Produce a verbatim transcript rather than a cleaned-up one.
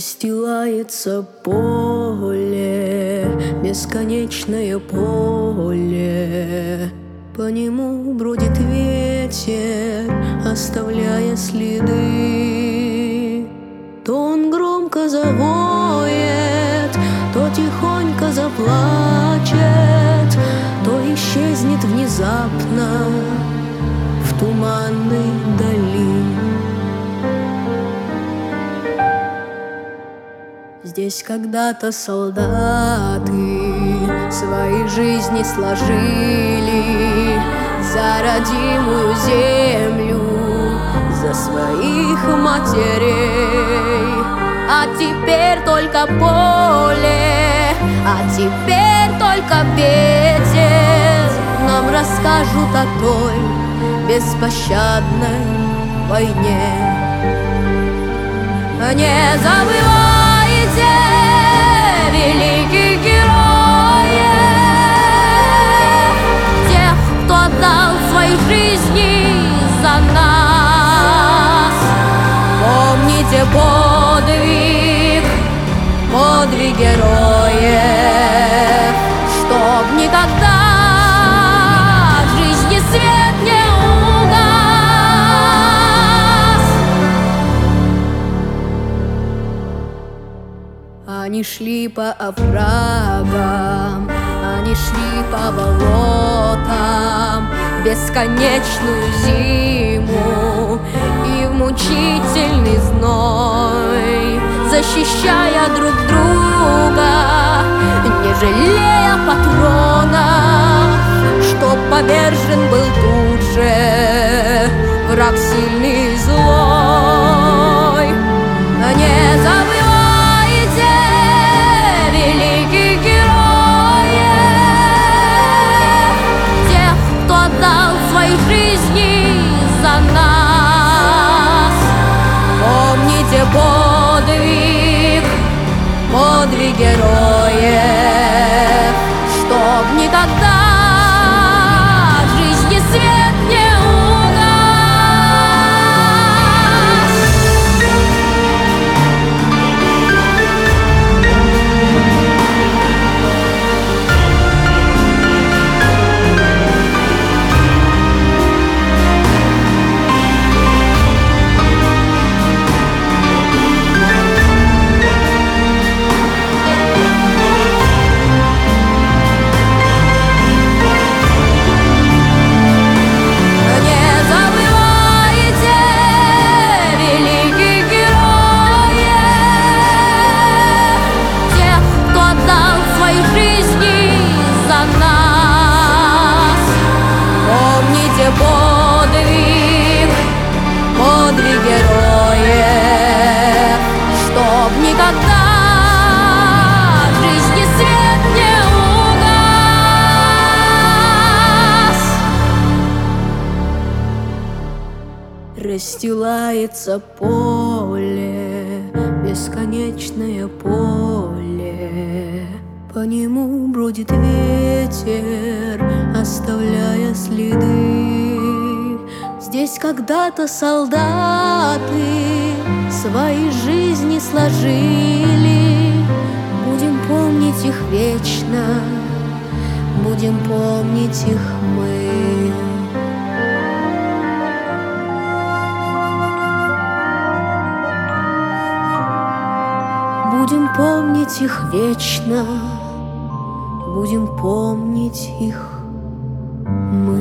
Расстилается поле, бесконечное поле. По нему бродит ветер, оставляя следы. То он громко завоет, то тихонько заплачет, то исчезнет внезапно в туманной дали. Здесь когда-то солдаты свои жизни сложили за родимую землю, за своих матерей. А теперь только поле, а теперь только ветер нам расскажут о той беспощадной войне. Не забывайте великих героев, тех, кто отдал свои жизни за нас. Помните подвиг, подвиг героев, чтоб никогда в жизни свет не угас. Они шли по оврагам, они шли по болотам бесконечную зиму и в мучительный зной, защищая друг друга, не жалея патронов, чтоб повержен был тут же враг сильный и злой. Не забывайте великих героев, тех, кто отдал свои жизни за нас. Помните подвиг, подвиг героев, чтоб никогда в жизни свет не угас. Подвиг, подвиг героев, чтоб никогда в жизни свет не угас. Расстилается поле, бесконечное поле. По нему бродит ветер, оставляя следы. Здесь когда-то солдаты свои жизни сложили. Будем помнить их вечно, будем помнить их мы. Будем помнить их вечно, будем помнить их мы.